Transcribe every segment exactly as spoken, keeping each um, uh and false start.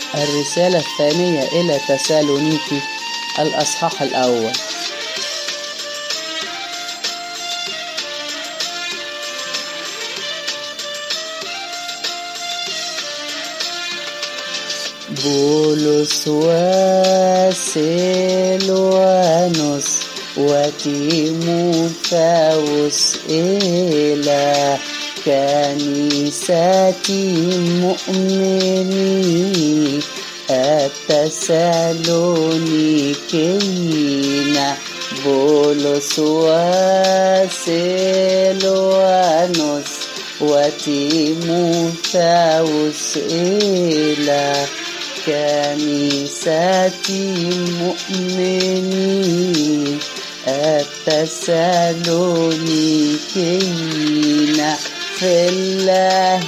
الرسالة الثانية إلى تسالونيكي الأصحاح الأول. بولس وسيلوانوس وتيموثاوس إلى كنيسة مؤمني التسالونيكيين. بولس وسيلوانوس وتيموثاوس إلى كنيسة مؤمني التسالونيكيين في الله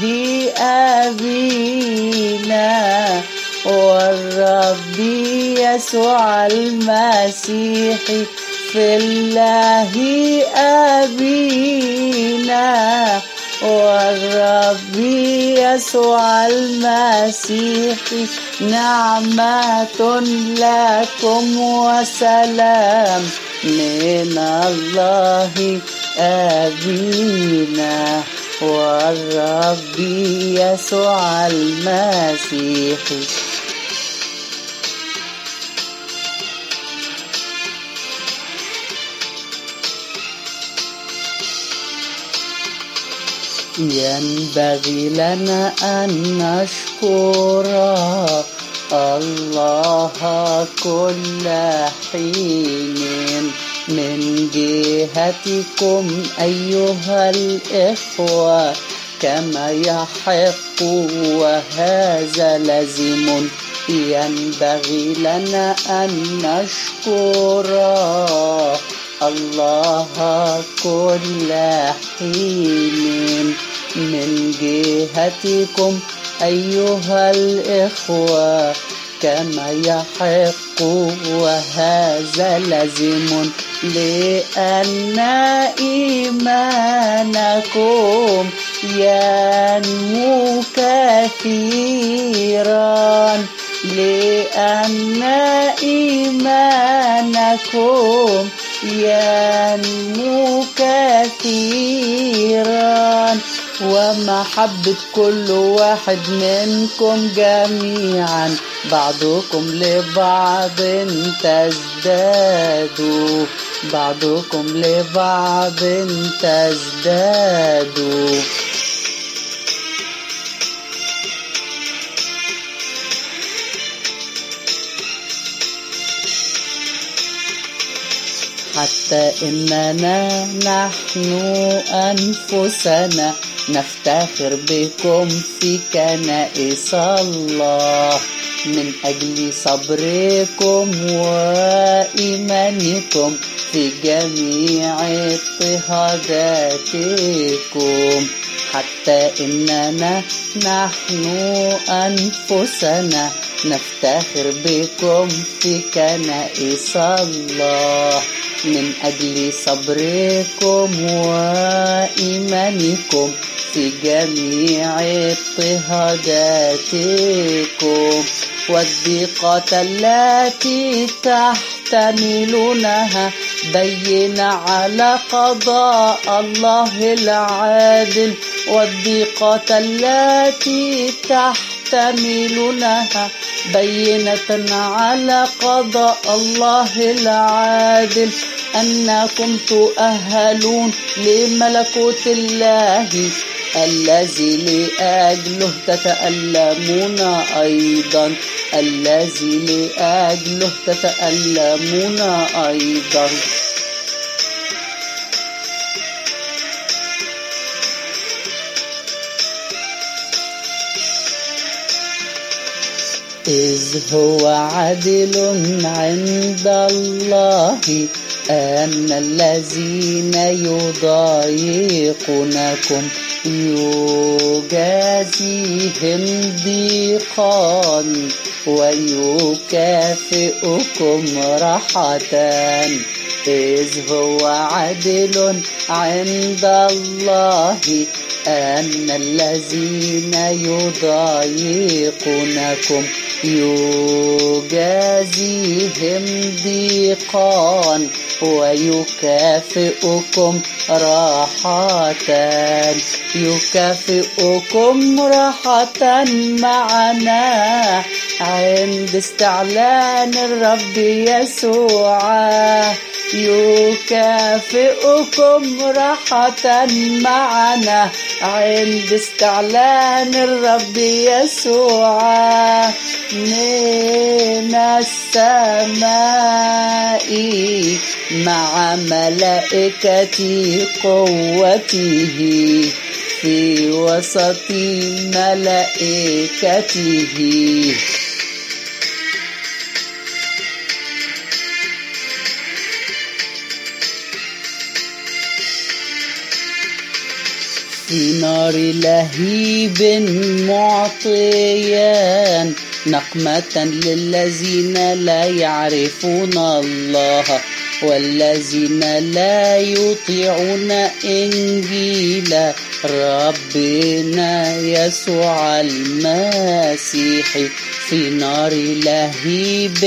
أبينا والرب يسوع المسيح. في الله أبينا والرب يسوع المسيح نعمة لكم وسلام من الله أبينا والرب يسوع المسيح. ينبغي لنا أن نشكر الله كل حين من جهتكم أيها الإخوة كما يحق وهذا لازم. ينبغي لنا أن نشكر الله كل حين من جهتكم أيها الإخوة كما يحق وهذا لازم. لأن إيمانكم ينمو كثيرا لأن إيمانكم ينمو كثيرا ومحبة كل واحد منكم جميعا بعضكم لبعض تزدادوا بعضكم لبعض تزدادوا. حتى إننا نحن أنفسنا نفتخر بكم في كنائس الله من أجل صبركم وإيمانكم في جميع اضطهاداتكم. حتى إننا نحن أنفسنا نفتخر بكم في كنائس الله من أجل صبركم وإيمانكم في جميع اضطهاداتكم والضيقة التي تحتملونها بين على قضاء الله العادل. والضيقة التي تحتملونها بينة على قضاء الله العادل أنكم تؤهلون لملكوت الله الذي لأجله تتألمون أيضا الذي لأجله تتألمون أيضا. إذ هو عادل عند الله أن الذين يضايقونكم يجازيهم ضيقا ويكافئكم راحة. إذ هو عادل عند الله أن الذين يضايقونكم يجازيهم ضيقا ويكافئكم راحة يكافئكم راحة معنا عند استعلان الرب يسوع يكافئكم راحة معنا عند استعلان الرب يسوع من السماء مع ملائكة قوته في وسط ملائكته. في نار لهيب معطيا نقمة للذين لا يعرفون الله والذين لا يطيعون إنجيل ربنا يسوع المسيح. في نار لهيب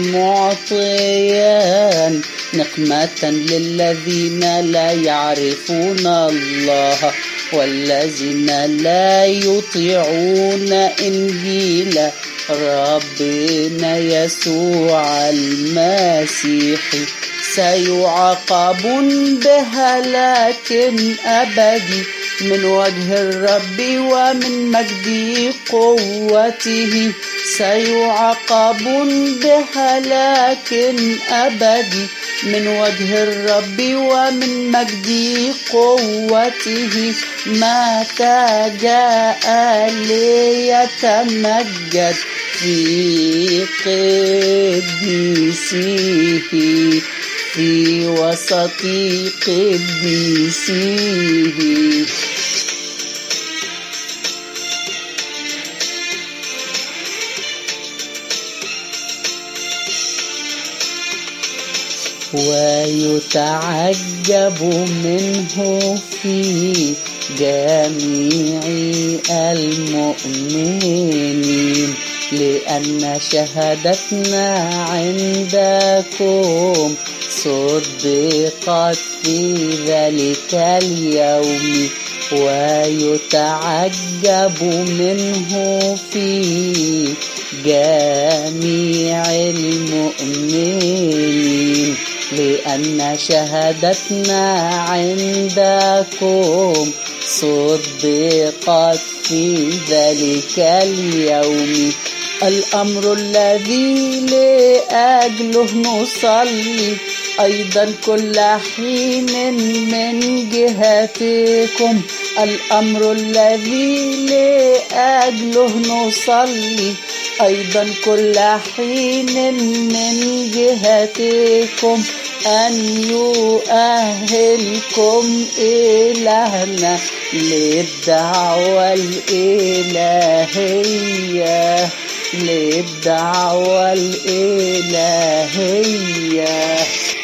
معطيا نقمة للذين لا يعرفون الله والذين لا يطيعون إنجيل ربنا يسوع المسيح. سيعاقبون بهلاك أبدي من وجه الرب ومن مجد قوته. سيعاقبون بهلاك أبدي من وجه الرب ومن مجد قوته. متى جاء ليتمجد في قديسه في وسط قديسه. ويتعجب منه في جميع المؤمنين لأن شهادتنا عندكم صدقت في ذلك اليوم. ويتعجب منه في جميع المؤمنين لأن شهادتنا عندكم صدقت في ذلك اليوم. الأمر الذي لأجله نصلي أيضا كل حين من جهتكم. الأمر الذي لأجله نصلي أيضا كل حين من جهتكم أن يؤهلكم إلهنا للدعوة الإلهية للدعوة الإلهية.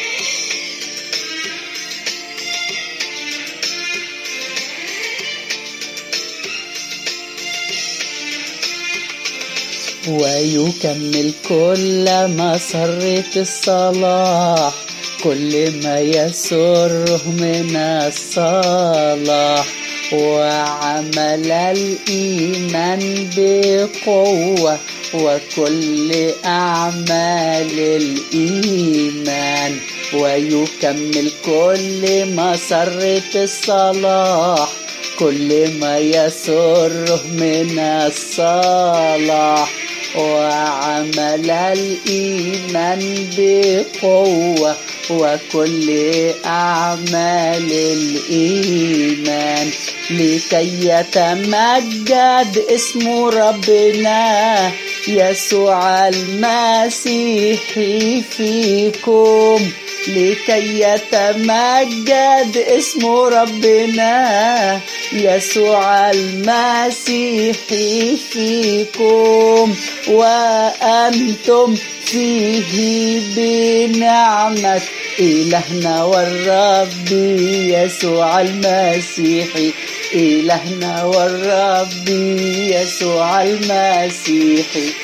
ويكمل كل مسرة الصلاح كل ما يسره من الصلاح وعمل الإيمان بقوة وكل أعمال الإيمان. ويكمل كل مسرة الصلاح كل ما يسره من الصلاح وعمل الإيمان بقوة وكل أعمال الإيمان لكي يتمجد اسم ربنا يسوع المسيح فيكم. لكي يتمجد اسم ربنا يسوع المسيح فيكم وأنتم فيه بنعمة إلهنا والرب يسوع المسيح، إلهنا والرب يسوع المسيح.